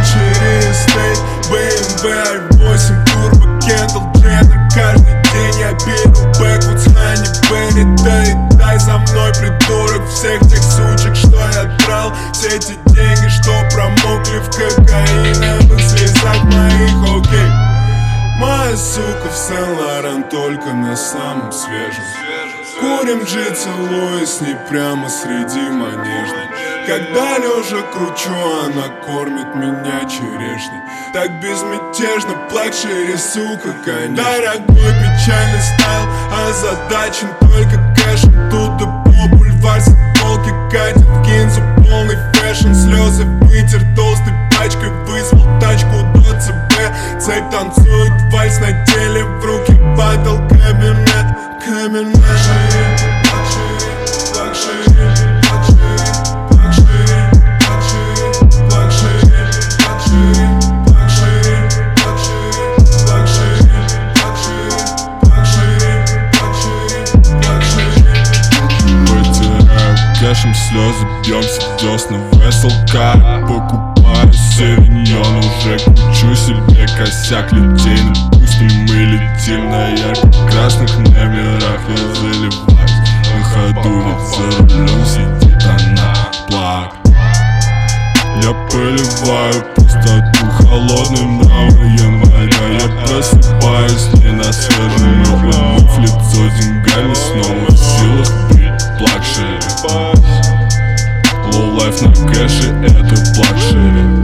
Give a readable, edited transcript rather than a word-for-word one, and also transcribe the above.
Luxury Estate, BMW i8 Turbo, Kendall Jenner. Каждый день я беру бэквудс, Хани Берри. Дай за мной, придурок, всех тех сучек, что я драл. Все эти деньги, что промокли в кокаиновых слезах моих, окей. Моя сука в Сен-Лоран только на самом свежем. Курим G, целуясь с ней прямо среди манежной. Когда лежа кручу, она кормит меня черешней. Так безмятежно, Luxury, сука, конечно. Дорогой печальный стайл, озадачен только кэшем. Тут и по бульварской полки катит в гинзу полный фэшн. Слезы вытер толстой пачкой, вызвал тачку до ЦБ. Цепь танцует вальс на теле, в руки батл кабинет. Кэшем слезы, бьемся в десна в СЛК. Покупаю савиньон, уже кручу себе косяк. Летей на пустым, мы летим на ярко-красных номерах. Я заливаюсь на ходу, ведь за рулем сидит она, плак. Я поливаю пустоту холодным мрамором января. Я просыпаюсь не на свежем, но в лицо деньгами снова в силах быть Luxury. Low life на кэше, это Luxury.